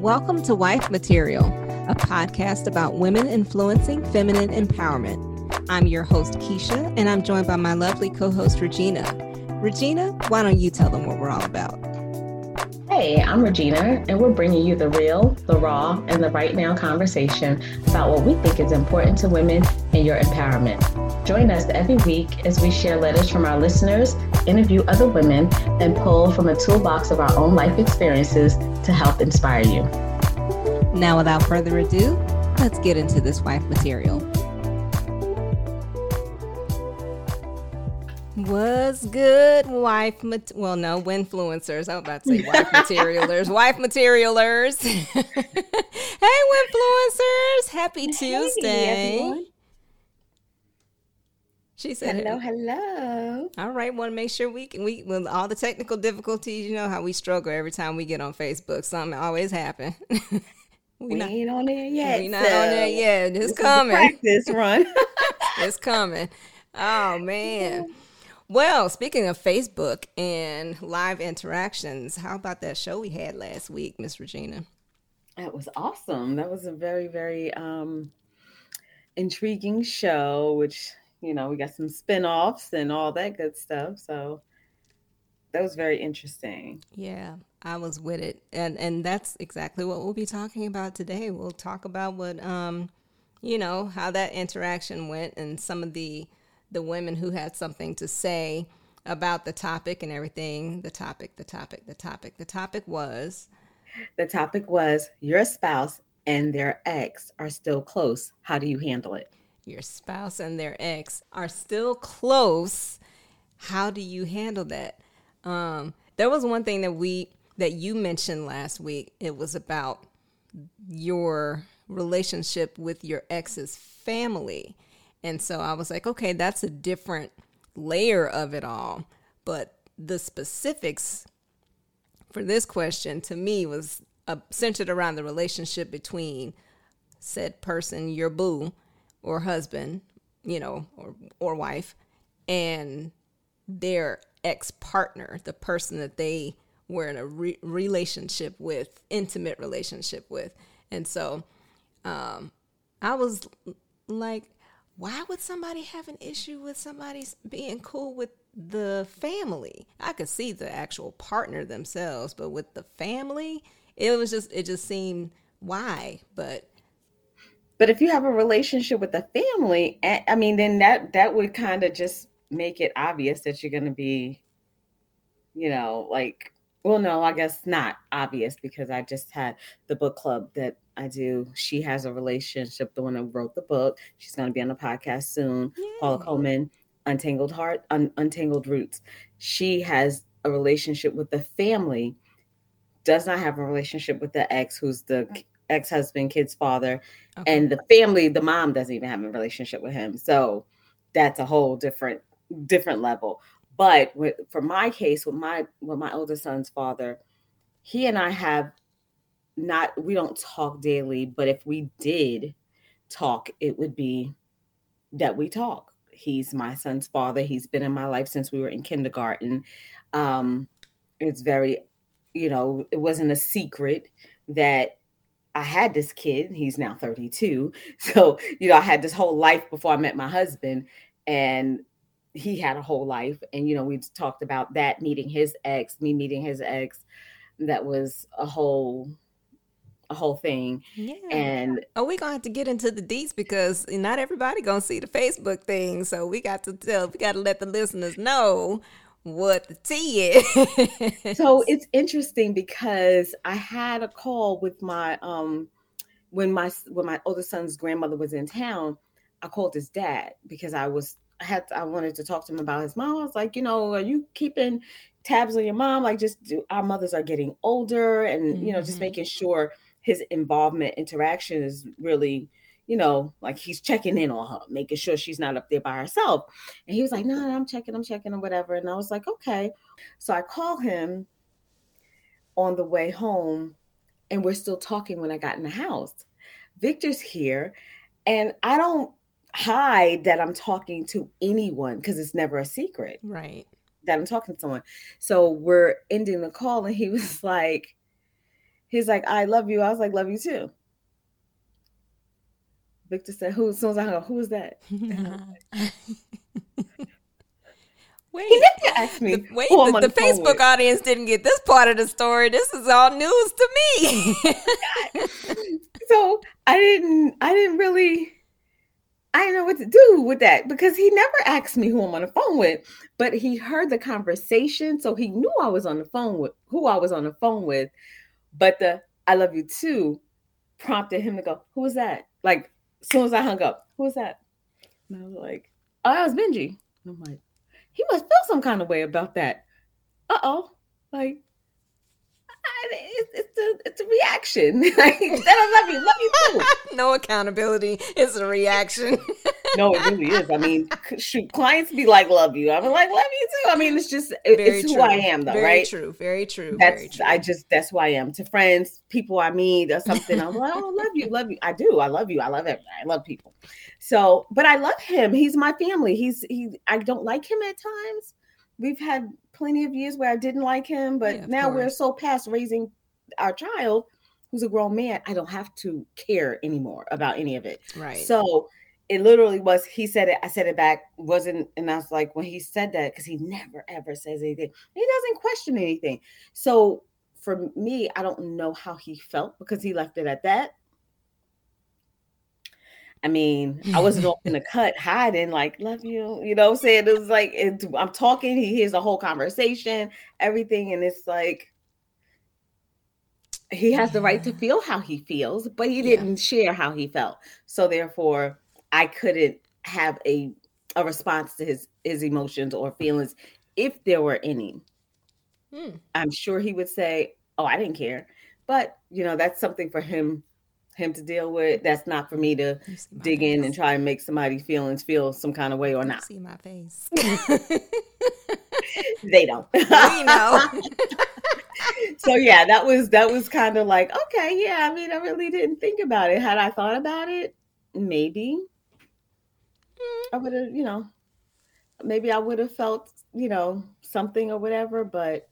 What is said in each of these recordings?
Welcome to Wife Material, a podcast about women influencing feminine empowerment. I'm your host, Keisha, and I'm joined by my lovely co-host, Regina. Regina, why don't you tell them what we're all about? Hey, I'm Regina, and we're bringing you the real, the raw, and the right now conversation about what we think is important to women and your empowerment. Join us every week as we share letters from our listeners, interview other women, and pull from a toolbox of our own life experiences to help inspire you. Now, without further ado, let's get into this wife material. What's good, winfluencers. I was about to say wife materialers. Wife materialers. Hey, winfluencers. Happy Tuesday. Everyone. She said, hello. All right, want to make sure we with all the technical difficulties, you know how we struggle every time we get on Facebook. Something always happen. We ain't on there yet. We not on there yet. It's coming. Practice run. It's coming. Oh, man. Well, speaking of Facebook and live interactions, how about that show we had last week, Miss Regina? That was awesome. That was a very, very intriguing show, which, you know, we got some spinoffs and all that good stuff. So that was very interesting. Yeah, I was with it. And that's exactly what we'll be talking about today. We'll talk about what, how that interaction went and some of the women who had something to say about the topic and everything. The topic was your spouse and their ex are still close. How do you handle it? Your spouse and their ex are still close. How do you handle that? There was one thing that you mentioned last week. It was about your relationship with your ex's family. And so I was like, okay, that's a different layer of it all. But the specifics for this question to me was centered around the relationship between said person, your boo or husband, or wife, and their ex-partner, the person that they were in a relationship with, intimate relationship with. And so I was like, why would somebody have an issue with somebody being cool with the family? I could see the actual partner themselves, but with the family, it just seemed why. But if you have a relationship with the family, I mean, then that would kind of just make it obvious that you're going to be, no, I guess not obvious, because I just had the book club that I do. She has a relationship, the one that wrote the book. She's going to be on the podcast soon. Yay. Paula Coleman, Untangled Heart, Untangled Roots. She has a relationship with the family, does not have a relationship with the ex, who's the ex-husband, kid's father. Okay. And the family, the mom doesn't even have a relationship with him. So that's a whole different level. But for my case, with my oldest son's father, he and I we don't talk daily, but if we did talk, it would be that we talk. He's my son's father. He's been in my life since we were in kindergarten. It's very, it wasn't a secret that I had this kid. He's now 32. So, I had this whole life before I met my husband, and he had a whole life. And, we talked about that, meeting his ex, me meeting his ex. That was a whole thing. Yeah. And we're going to have to get into the deets, because not everybody going to see the Facebook thing. So we got to let the listeners know what the tea is. So it's interesting, because I had a call with my when my oldest son's grandmother was in town. I called his dad because I wanted to talk to him about his mom. I was like, are you keeping tabs on your mom? Like, our mothers are getting older, and just making sure his involvement, interaction is really, like he's checking in on her, making sure she's not up there by herself. And he was like, no, I'm checking or whatever. And I was like, okay. So I call him on the way home, and we're still talking when I got in the house. Victor's here, and I don't hide that I'm talking to anyone, because it's never a secret. Right. That I'm talking to someone. So we're ending the call, and he was like, He's like, I love you. I was like, love you too. Victor said, who? As soon as I hung up, who is that? Wait, he never asked me. The Facebook audience didn't get this part of the story. This is all news to me. So I didn't know what to do with that because he never asked me who I'm on the phone with, but he heard the conversation. So he knew I was on the phone with who I was on the phone with. But the I love you too prompted him to go, who was that? Like, as soon as I hung up, who was that? And I was like, oh, that was Benji. And I'm like, he must feel some kind of way about that. Uh-oh. Like, it's a reaction. Like, I love you too. No accountability. It's a reaction. No, it really is. I mean, shoot, clients be like, love you. I'm like, love you too. I mean, it's just, it's who I am though, right? Very true. That's who I am. To friends, people I meet or something, I'm like, oh, love you. I do. I love you. I love everybody. I love people. So, but I love him. He's my family. I don't like him at times. We've had plenty of years where I didn't like him, but now we're so past raising our child who's a grown man. I don't have to care anymore about any of it. Right. So it literally was, he said it, I said it back, and I was like, when he said that, because he never ever says anything, he doesn't question anything. So for me, I don't know how he felt because he left it at that. I mean, I wasn't off in the cut hiding, like, love you, you know what I'm saying? It was like, I'm talking, he hears the whole conversation, everything, and it's like, he has the right to feel how he feels, but he didn't share how he felt. So therefore, I couldn't have a response to his emotions or feelings if there were any. I'm sure he would say, oh, I didn't care. But, that's something for him to deal with. That's not for me to dig in and try and make somebody's feelings feel some kind of way or not. See my face. They don't. We know. So yeah, that was kind of like, okay, yeah, I mean, I really didn't think about it. Had I thought about it, maybe I would have, maybe I would have felt, something or whatever, but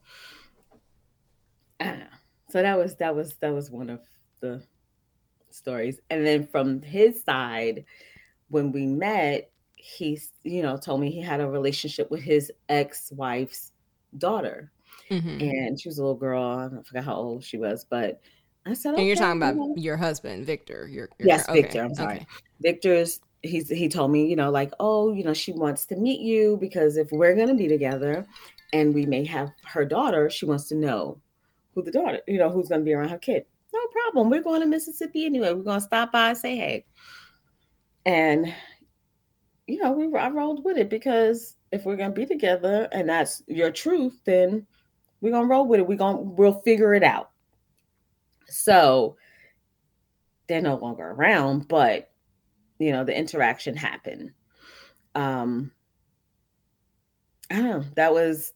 I don't know. So that was one of the stories. And then from his side, when we met, he, told me he had a relationship with his ex-wife's daughter. Mm-hmm. And she was a little girl. I forgot how old she was, but I said, and you're talking about your husband, Victor. Yes, okay. Victor. I'm sorry. Okay. Victor's, he told me, like, oh, she wants to meet you because if we're going to be together and we may have her daughter, she wants to know who the daughter, who's going to be around her kid. No problem. We're going to Mississippi anyway. We're going to stop by and say hey. And, I rolled with it because if we're going to be together and that's your truth, then we're going to roll with it. We'll figure it out. So they're no longer around, but, the interaction happened. I don't know. That was,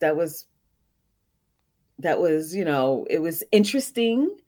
it was interesting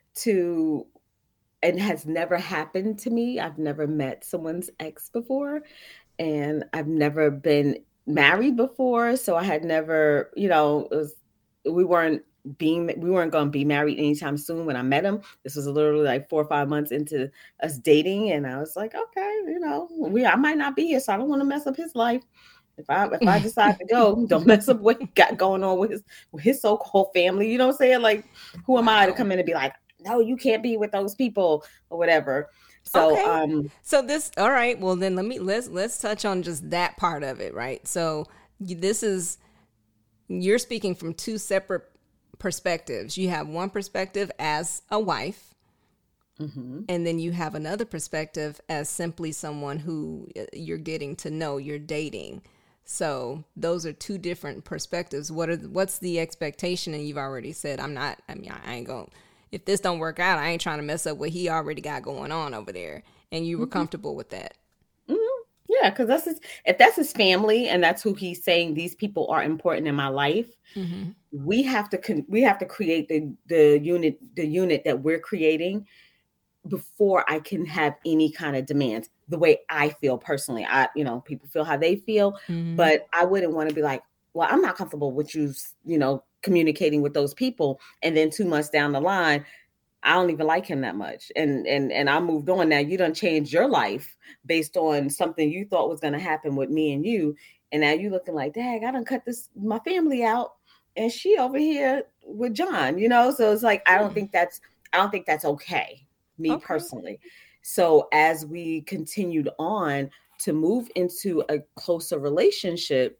and has never happened to me. I've never met someone's ex before, and I've never been married before. So I had never, we weren't going to be married anytime soon when I met him. This was literally like 4 or 5 months into us dating. And I was like, okay, I might not be here, so I don't want to mess up his life. If I decide to go, don't mess up what he got going on with his so-called family. You know what I'm saying? Like, who am I to come in and be like, no, you can't be with those people or whatever. So, okay. So this, all right. Well, then let's touch on just that part of it, right? So you're speaking from two separate perspectives. You have one perspective as a wife, mm-hmm. and then you have another perspective as simply someone who you're getting to know, you're dating. So those are two different perspectives. What's the expectation? And you've already said, I ain't going, if this don't work out, I ain't trying to mess up what he already got going on over there. And you were mm-hmm. comfortable with that. Mm-hmm. Yeah. Cause if that's his family and that's who he's saying, these people are important in my life. Mm-hmm. We have to create the unit that we're creating before I can have any kind of demands. The way I feel personally, people feel how they feel, mm-hmm. but I wouldn't want to be like, well, I'm not comfortable with you, communicating with those people. And then 2 months down the line, I don't even like him that much. And I moved on. Now you done changed your life based on something you thought was going to happen with me and you. And now you looking like, dang, I done cut my family out and she over here with John, So it's like, I don't think that's okay, me personally. So as we continued on to move into a closer relationship,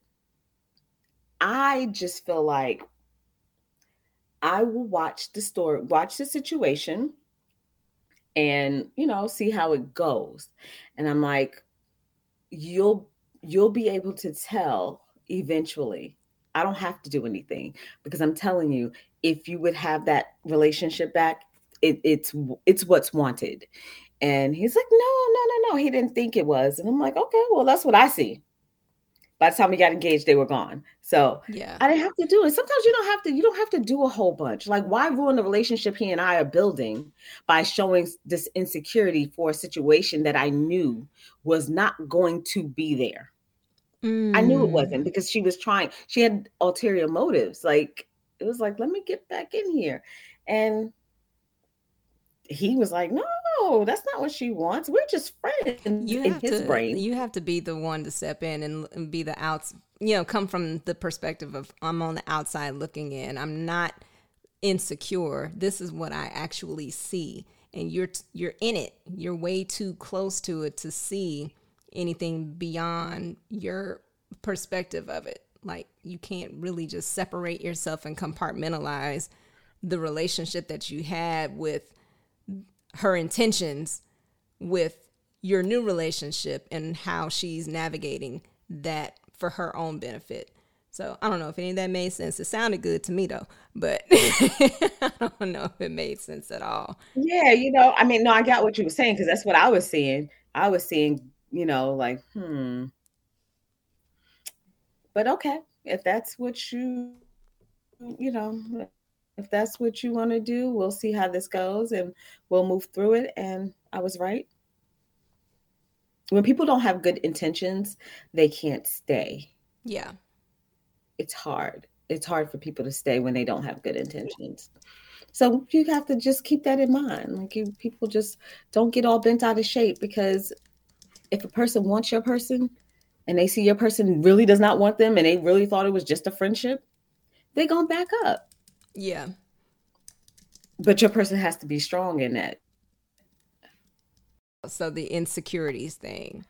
I just feel like I will watch the situation and, see how it goes. And I'm like, you'll be able to tell eventually. I don't have to do anything, because I'm telling you, if you would have that relationship back, it's what's wanted. And he's like, no. He didn't think it was. And I'm like, okay, well, that's what I see. By the time we got engaged, they were gone. So yeah, I didn't have to do it. Sometimes you don't have to do a whole bunch. Like, why ruin the relationship he and I are building by showing this insecurity for a situation that I knew was not going to be there? I knew it wasn't, because she had ulterior motives. Like, it was like, let me get back in here. And he was like, no, that's not what she wants. We're just friends in his brain. You have to be the one to step in and be the come from the perspective of, I'm on the outside looking in. I'm not insecure. This is what I actually see. And you're in it. You're way too close to it to see anything beyond your perspective of it. Like, you can't really just separate yourself and compartmentalize the relationship that you had with her intentions with your new relationship and how she's navigating that for her own benefit. So I don't know if any of that made sense. It sounded good to me though, but I don't know if it made sense at all. Yeah, no, I got what you were saying, because that's what I was seeing. I was seeing, like, But okay, if that's what if that's what you want to do, we'll see how this goes and we'll move through it. And I was right. When people don't have good intentions, they can't stay. Yeah. It's hard. It's hard for people to stay when they don't have good intentions. So you have to just keep that in mind. Like, people just don't get all bent out of shape, because if a person wants your person and they see your person really does not want them and they really thought it was just a friendship, they're going to back up. Yeah. But your person has to be strong in that. So the insecurities thing.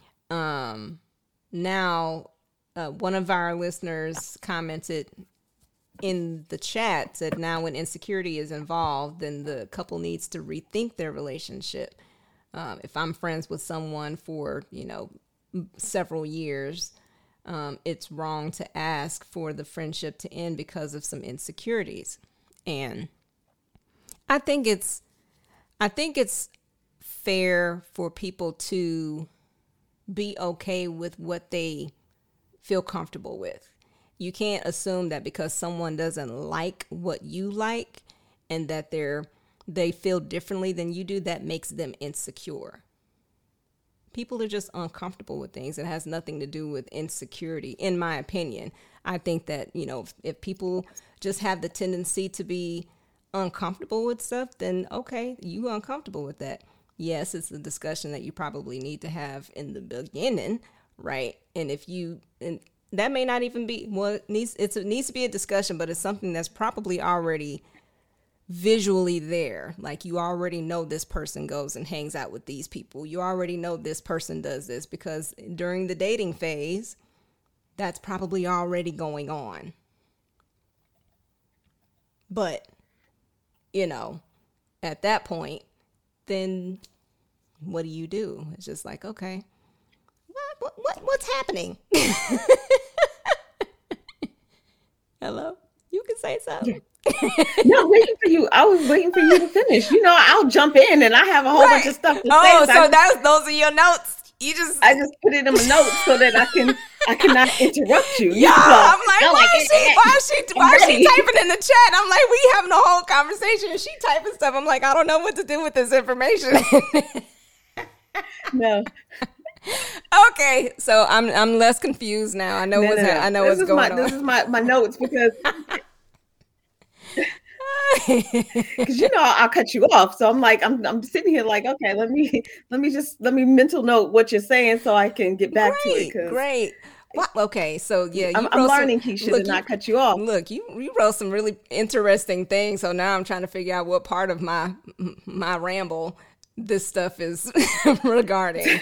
Now, one of our listeners commented in the chat, said, now when insecurity is involved, then the couple needs to rethink their relationship. If I'm friends with someone for, several years, it's wrong to ask for the friendship to end because of some insecurities. And I think it's fair for people to be okay with what they feel comfortable with. You can't assume that because someone doesn't like what you like and that they feel differently than you do, that makes them insecure. People are just uncomfortable with things. It has nothing to do with insecurity, in my opinion. I think that, if people just have the tendency to be uncomfortable with stuff, then okay, you uncomfortable with that. Yes, it's a discussion that you probably need to have in the beginning, right? And and that may not even be it needs to be a discussion, but it's something that's probably already visually there. Like, you already know this person goes and hangs out with these people. You already know this person does this, because during the dating phase, that's probably already going on. But, at that point, then what do? It's just like, okay, what's happening? Hello? You can say something. No, waiting for you. I was waiting for you to finish. I'll jump in and I have a whole bunch of stuff to say. Oh, so those are your notes. I just put it in my notes so that I cannot interrupt you. Yeah, I'm like, why is she typing in the chat? I'm like, we having a whole conversation and she typing stuff. I'm like, I don't know what to do with this information. No. Okay, so I'm less confused now. I know what's going on. This is my notes, because Because I'll cut you off. So I'm like, I'm sitting here like, okay, let me mental note what you're saying so I can get back to it. Because Great. What? Okay, so yeah, I'm learning, Keisha, to not cut you off. Look, you wrote some really interesting things. So now I'm trying to figure out what part of my ramble this stuff is regarding.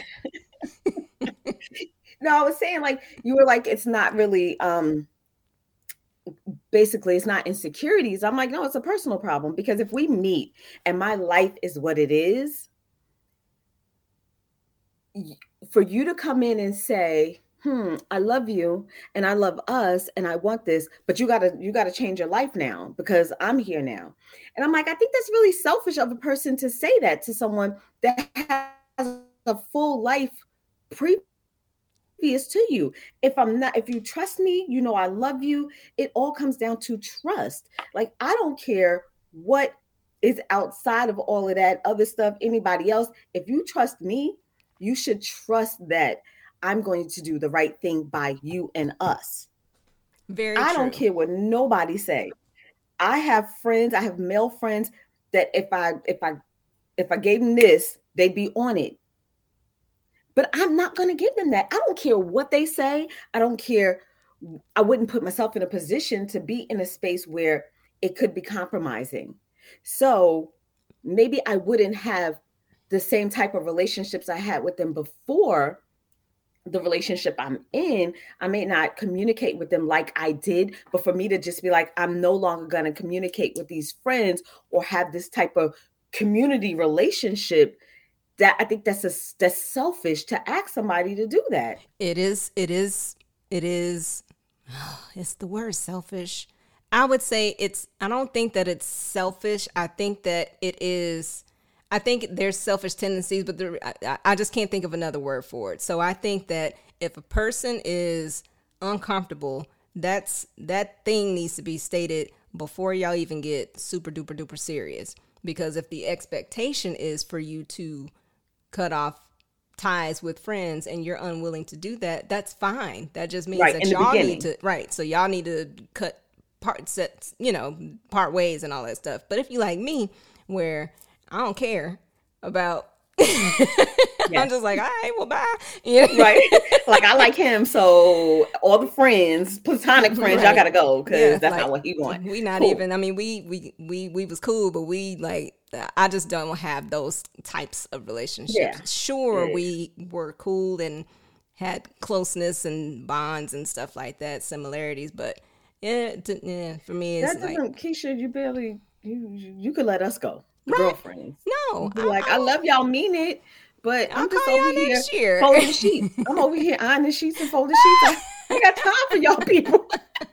No, I was saying, like, you were like, it's not really basically it's not insecurities. I'm like, no, it's a personal problem, because if we meet and my life is what it is, for you to come in and say, I love you and I love us and I want this, but you gotta change your life now because I'm here now. And I'm like, I think that's really selfish of a person to say that to someone that has a full life previous to you. If you trust me, I love you. It all comes down to trust. Like, I don't care what is outside of all of that other stuff, anybody else. If you trust me, you should trust that I'm going to do the right thing by you and us. I don't care what nobody say. I have friends, I have male friends that if I gave them this, they'd be on it. But I'm not going to give them that. I don't care what they say. I don't care. I wouldn't put myself in a position to be in a space where it could be compromising. So maybe I wouldn't have the same type of relationships I had with them before the relationship I'm in. I may not communicate with them like I did, but for me to just be like, I'm no longer going to communicate with these friends or have this type of community relationship, that I think that's selfish to ask somebody to do that. It is. It's the word selfish. I would say I don't think that it's selfish. I think that it is. I think there's selfish tendencies, but I just can't think of another word for it. So I think that if a person is uncomfortable, that thing needs to be stated before y'all even get super duper duper serious. Because if the expectation is for you to cut off ties with friends and you're unwilling to do that, that's fine. That just means that y'all need to, so y'all need to cut part ways and all that stuff. But if you like me, where I don't care about, I'm just like, all right, well, bye. Right. Like, I like him, so all the friends, platonic friends, y'all gotta go, because that's not what he wants. We not even. I mean, we was cool, but I just don't have those types of relationships. Yeah. Sure, we were cool and had closeness and bonds and stuff like that, similarities, but for me, it's like, Keisha, you barely you could let us go. Girlfriends. No, I love y'all, mean it, but I'm just over here folding sheets. I'm over here ironing sheets and folding sheets. I ain't got time for y'all people.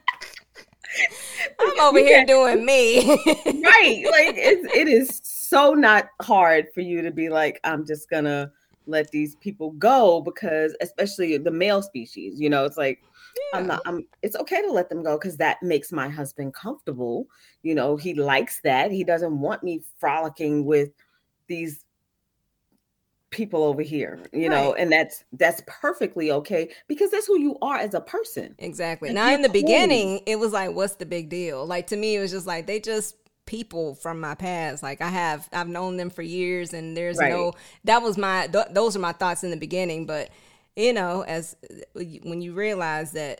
I'm over here doing me. Right. Like, it is so not hard for you to be like, I'm just gonna let these people go, because especially the male species, it's like, it's okay to let them go, because that makes my husband comfortable. He likes that. He doesn't want me frolicking with these people over here, and that's perfectly okay, because that's who you are as a person. Exactly. Now, in the beginning, it was like, what's the big deal? Like, to me, it was just like, they just people from my past. Like, I've known them for years, and there's those are my thoughts in the beginning. But as when you realize that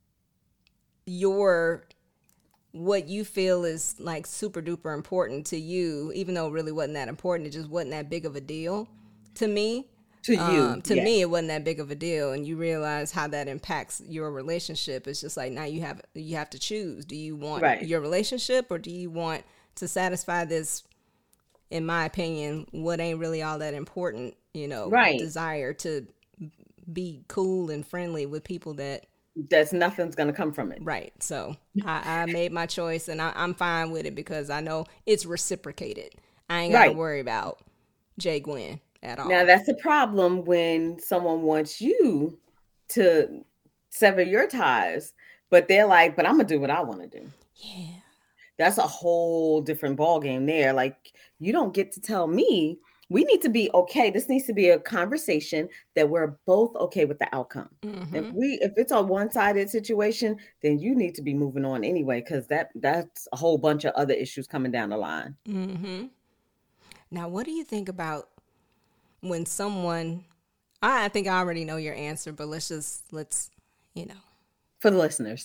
what you feel is like super duper important to you, even though it really wasn't that important, it just wasn't that big of a deal to me. To me, it wasn't that big of a deal, and you realize how that impacts your relationship. It's just like, now you have to choose. Do you want your relationship, or do you want to satisfy this, in my opinion, what ain't really all that important, desire to be cool and friendly with people that's nothing's gonna come from it. Right. So I made my choice, and I'm fine with it, because I know it's reciprocated. I ain't gotta worry about Jay Gwen at all. Now, that's a problem when someone wants you to sever your ties, but they're like, but I'm gonna do what I want to do. Yeah. That's a whole different ballgame there. Like, you don't get to tell me we need to be okay. This needs to be a conversation that we're both okay with the outcome. If it's a one-sided situation, then you need to be moving on anyway, because that's a whole bunch of other issues coming down the line. Now, what do you think about when someone, I think I already know your answer, but let's For the listeners.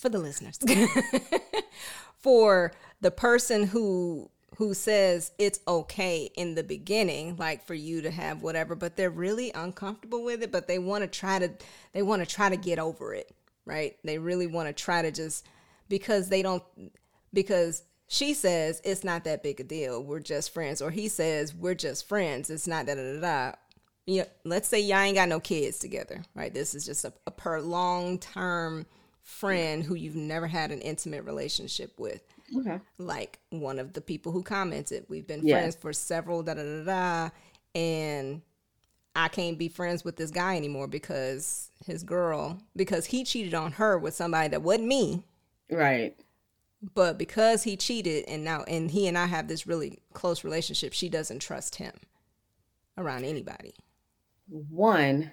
For the person who says it's okay in the beginning, like for you to have whatever, but they're really uncomfortable with it, but they want to try to get over it, right? They really want to try to just, because she says it's not that big a deal, we're just friends, or he says we're just friends, it's not da. Let's say y'all ain't got no kids together, right? This is just a per long-term friend who you've never had an intimate relationship with. Okay. Like one of the people who commented, we've been friends for several and I can't be friends with this guy anymore because he cheated on her with somebody that wasn't me. Right. But because he cheated and he and I have this really close relationship, she doesn't trust him around anybody. One,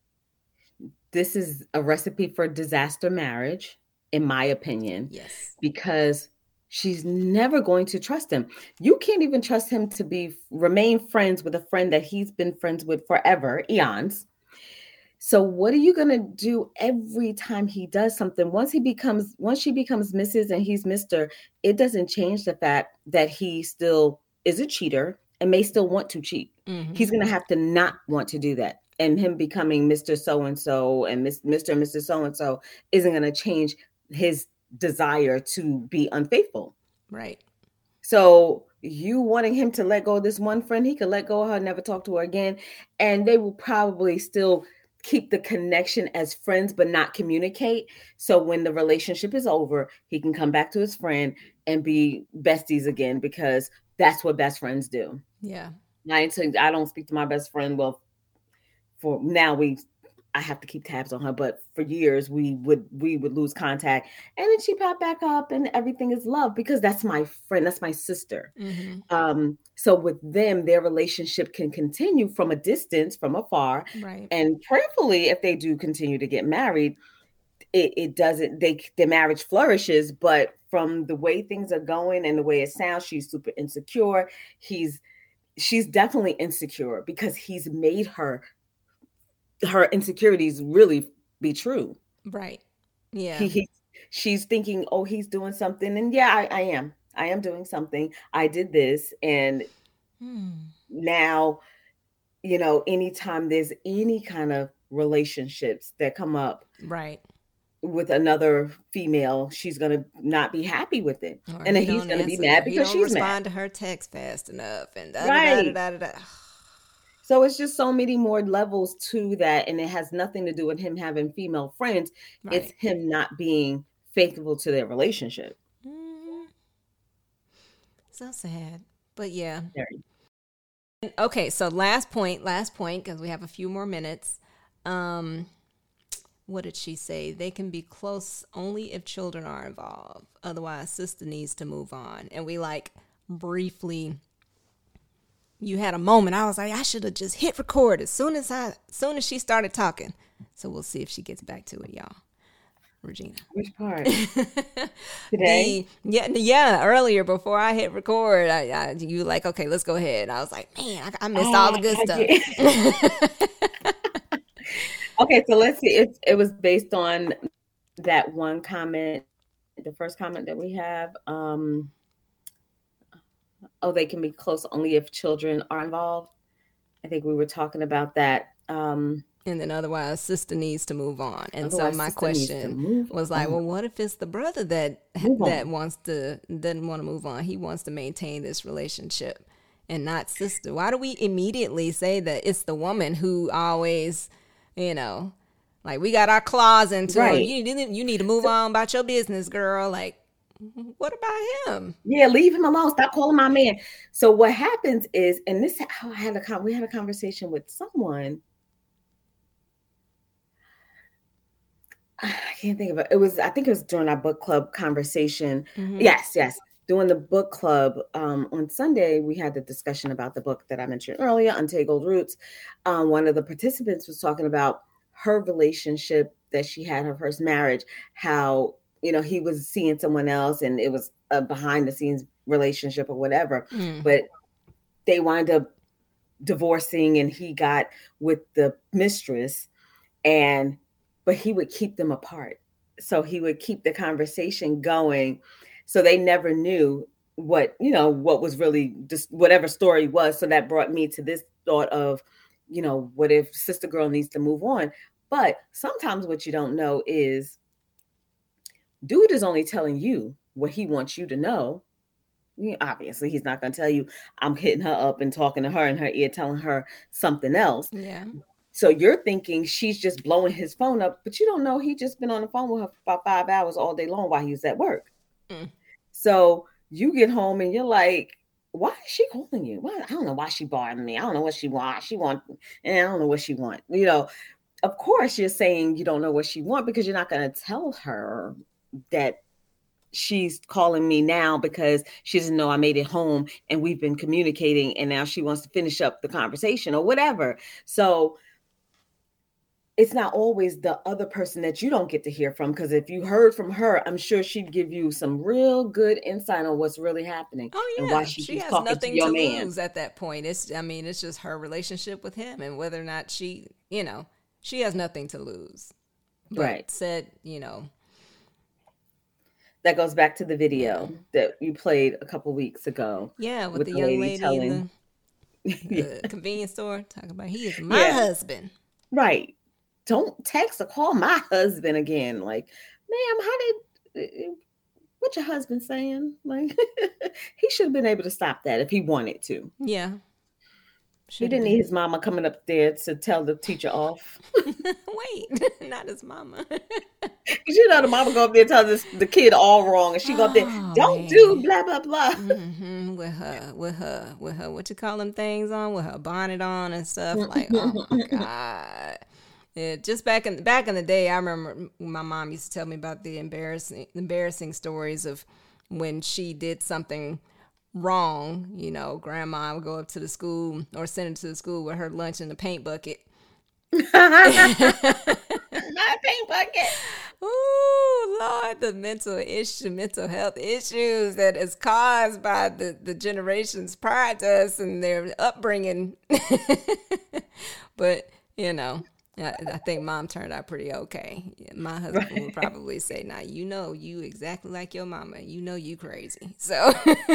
this is a recipe for disaster marriage, in my opinion. Yes. Because she's never going to trust him. You can't even trust him to remain friends with a friend that he's been friends with forever, eons. So what are you going to do every time he does something? Once she becomes Mrs. and he's Mr., it doesn't change the fact that he still is a cheater and may still want to cheat. He's going to have to not want to do that. And him becoming Mr. So-and-so and Mr. and Mrs. So-and-so isn't going to change his desire to be unfaithful. Right. So you wanting him to let go of this one friend, he could let go of her, never talk to her again. And they will probably still keep the connection as friends, but not communicate. So when the relationship is over, he can come back to his friend and be besties again, because that's what best friends do. Yeah. I don't speak to my best friend. Well, for now I have to keep tabs on her, but for years we would lose contact, and then she popped back up and everything is love, because that's my friend, that's my sister. So with them, their relationship can continue from a distance, from afar. Right. And prayerfully, if they do continue to get married, it doesn't, their marriage flourishes, but from the way things are going and the way it sounds, she's super insecure. She's definitely insecure because he's made her insecurities really be true. Right. Yeah. She's thinking, oh, he's doing something. And yeah, I am doing something. I did this. And now, anytime there's any kind of relationships that come up right with another female, she's going to not be happy with it. And then he's going to be mad because she's mad. He don't respond to her text fast enough. And da. So it's just so many more levels to that. And it has nothing to do with him having female friends. Right. It's him not being faithful to their relationship. So sad. But yeah. Okay, so last point, because we have a few more minutes. What did she say? They can be close only if children are involved. Otherwise, sister needs to move on. And we briefly... You had a moment. I was like, I should have just hit record as soon as she started talking. So we'll see if she gets back to it, y'all. Regina. Which part? Today? Yeah. Earlier, before I hit record, you were like, okay, let's go ahead. I was like, man, I missed all the good stuff. Okay, so let's see. It was based on that one comment, the first comment that we have. They can be close only if children are involved. I think we were talking about that. And then otherwise, sister needs to move on. And so my question was like, well, what if it's the brother that doesn't want to move on? He wants to maintain this relationship and not sister. Why do we immediately say that it's the woman who always, we got our claws into her. You need to move on about your business, girl. Like, what about him? Yeah, leave him alone. Stop calling my man. So what happens is, and this, we had a conversation with someone. I can't think of it. I think it was during our book club conversation. Yes. doing the book club on Sunday, we had the discussion about the book that I mentioned earlier, Untangled Roots. One of the participants was talking about her relationship that she had, her first marriage, how, he was seeing someone else and it was a behind the scenes relationship or whatever, but they wind up divorcing and he got with the mistress but he would keep them apart. So he would keep the conversation going. So they never knew what was really just whatever story was. So that brought me to this thought of, what if sister girl needs to move on? But sometimes what you don't know is dude is only telling you what he wants you to know. Obviously, he's not going to tell you I'm hitting her up and talking to her in her ear, telling her something else. Yeah. So you're thinking she's just blowing his phone up, but you don't know he just been on the phone with her for about 5 hours all day long while he was at work. So you get home and you're like, why is she calling you? Why? I don't know why she bothering me. I don't know what she wants. And I don't know what she wants. Of course you're saying you don't know what she wants because you're not going to tell her that she's calling me now because she doesn't know I made it home and we've been communicating and now she wants to finish up the conversation or whatever. So it's not always the other person that you don't get to hear from, because if you heard from her, I'm sure she'd give you some real good insight on what's really happening. Oh, yeah. And why she has talking nothing to your to man. lose at that point. It's just her relationship with him and whether or not she has nothing to lose. But Right. said, That goes back to the video that you played a couple weeks ago. Yeah, with the young lady in the convenience store talking about he is my husband. Right. Don't text or call my husband again. Like, ma'am, what your husband saying? Like, he should have been able to stop that if he wanted to. Yeah. He didn't need his mama coming up there to tell the teacher off. Wait, not his mama. The mama go up there and tell the kid all wrong, and she go up there, don't do blah blah blah. Mm-hmm. With her, what you call them things on, with her bonnet on and stuff. Like, oh my God. Yeah, just back in the day, I remember my mom used to tell me about the embarrassing stories of when she did something wrong. Grandma would go up to the school or send her to the school with her lunch in the paint bucket. My paint bucket. Ooh, Lord, the mental health issues that is caused by the generations prior to us and their upbringing. But, I think mom turned out pretty okay. My husband would probably say, "Now you exactly like your mama. You crazy." So,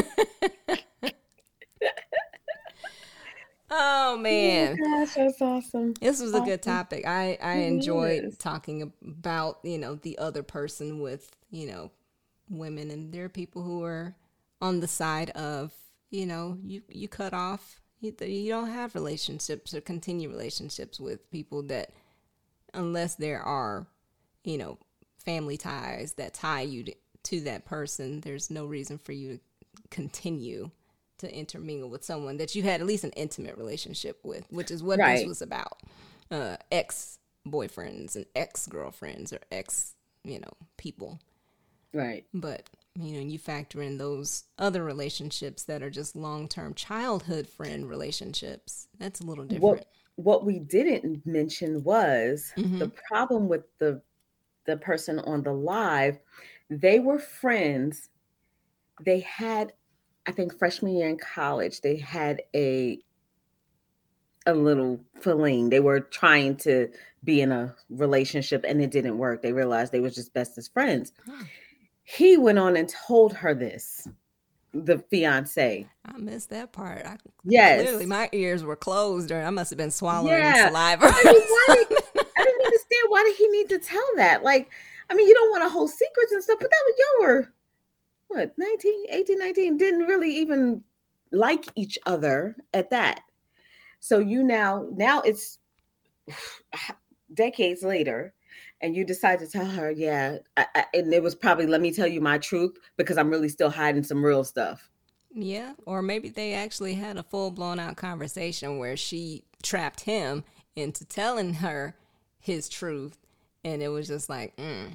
oh man, oh, gosh, that's awesome. This was a good topic. I enjoyed talking about the other person with women, and there are people who are on the side of you cut off. You don't have relationships or continue relationships with people that, unless there are, family ties that tie you to that person, there's no reason for you to continue to intermingle with someone that you had at least an intimate relationship with, which is what this was about. Ex-boyfriends and ex-girlfriends or people. Right. But you factor in those other relationships that are just long-term childhood friend relationships. That's a little different. What we didn't mention was the problem with the person on the live. They were friends. They had, I think, freshman year in college, they had a little fling. They were trying to be in a relationship and it didn't work. They realized they were just best as friends. He went on and told her this, the fiance. I missed that part. Yes. Literally, my ears were closed, or I must have been swallowing saliva. I didn't understand, why did he need to tell that? Like, you don't want to hold secrets and stuff, but that was, y'all were, what, 18, 19, didn't really even like each other at that. So now it's decades later, and you decide to tell her, and it was probably, let me tell you my truth because I'm really still hiding some real stuff. Yeah, or maybe they actually had a full-blown out conversation where she trapped him into telling her his truth, and it was just like,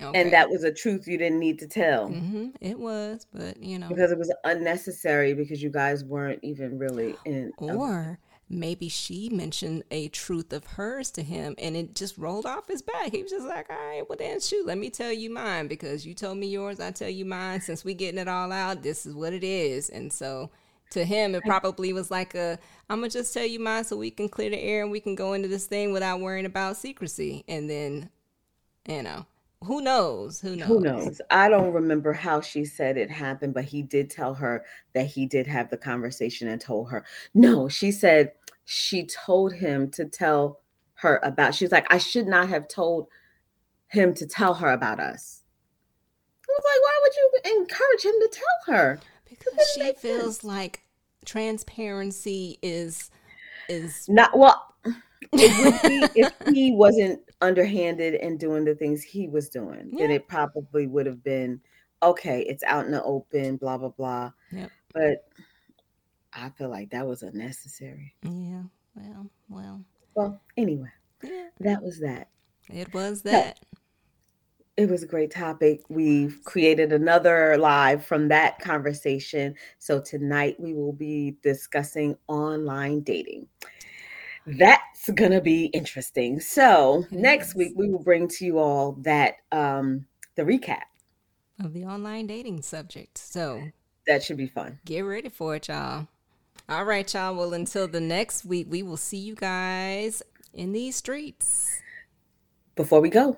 Okay. And that was a truth you didn't need to tell. It was, but because it was unnecessary, because you guys weren't even really in. Or maybe she mentioned a truth of hers to him and it just rolled off his back. He was just like, all right, well then shoot, let me tell you mine, because you told me yours, I tell you mine. Since we getting it all out, this is what it is. And so to him, it probably was like I'm going to just tell you mine so we can clear the air and we can go into this thing without worrying about secrecy. And then, who knows? Who knows? I don't remember how she said it happened, but he did tell her that he did have the conversation and told her. No, she said she told him to tell her about. She's like, I should not have told him to tell her about us. I was like, why would you encourage him to tell her? Because she feels like transparency is not well. It would be if he wasn't underhanded and doing the things he was doing. Then it probably would have been okay. It's out in the open, blah blah blah. Yep. But I feel like that was unnecessary. Yeah. Well. Anyway, that was that. It was that. It was a great topic. We've created another live from that conversation. So tonight we will be discussing online dating. That's going to be interesting. So next week we will bring to you all that the recap of the online dating subject. So that should be fun. Get ready for it, y'all. All right, y'all. Well, until the next week, we will see you guys in these streets. Before we go,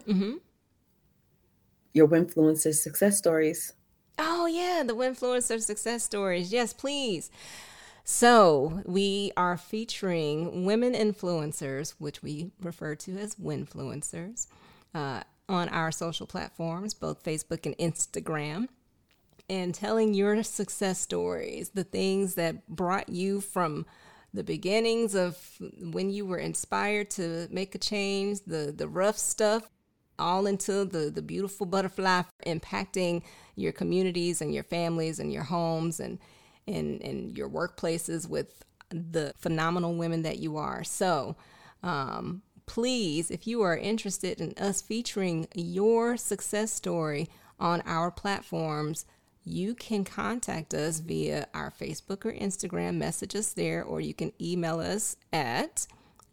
your Winfluencer success stories. Oh, yeah. The Winfluencer success stories. Yes, please. So we are featuring women influencers, which we refer to as Winfluencers, on our social platforms, both Facebook and Instagram, and telling your success stories, the things that brought you from the beginnings of when you were inspired to make a change, the rough stuff, all into the beautiful butterfly impacting your communities and your families and your homes and in your workplaces with the phenomenal women that you are. So please, if you are interested in us featuring your success story on our platforms, you can contact us via our Facebook or Instagram, message us there, or you can email us at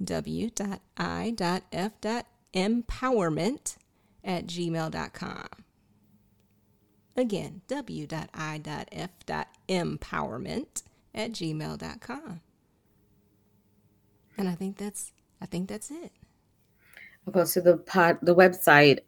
w.i.f.empowerment@gmail.com. Again, w.i.f.empowerment@gmail.com. And I think that's it. I'll go to the website,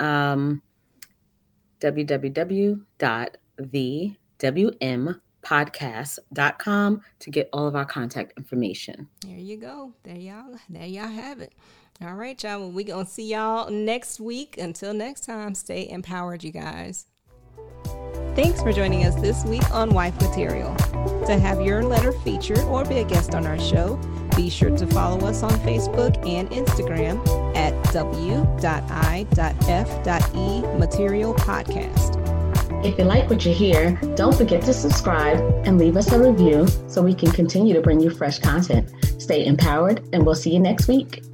www.thewmpodcast.com to get all of our contact information. There you go. There y'all have it. All right, y'all. Well, we're going to see y'all next week. Until next time, stay empowered, you guys. Thanks for joining us this week on Wife Material. To have your letter featured or be a guest on our show, be sure to follow us on Facebook and Instagram at w.i.f.e.material-podcast. If you like what you hear, don't forget to subscribe and leave us a review so we can continue to bring you fresh content. Stay empowered, and we'll see you next week.